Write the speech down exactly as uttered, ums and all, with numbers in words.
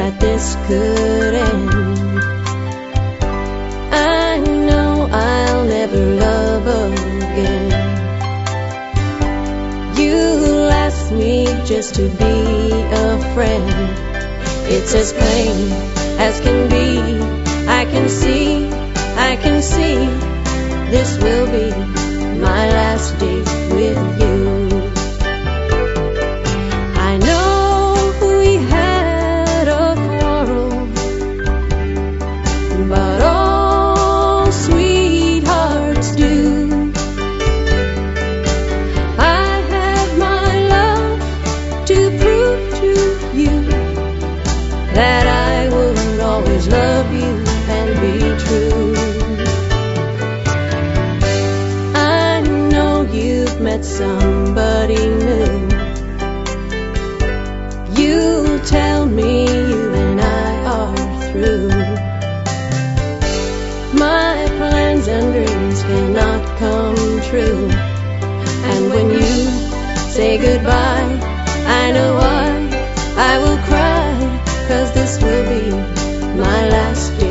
that this could end. I know I'll never love again. You asked me just to be a friend. It's as plain as can be. I can see, I can see, this will be my last day with you. I know we had a quarrel, but all sweethearts do. I have my love to prove to you that I will always love you and be true. I know you've met somebody new. You tell me you and I are through. My plans and dreams cannot come true. And when you say goodbye, I know why. I will cry, 'cause this will be my last day.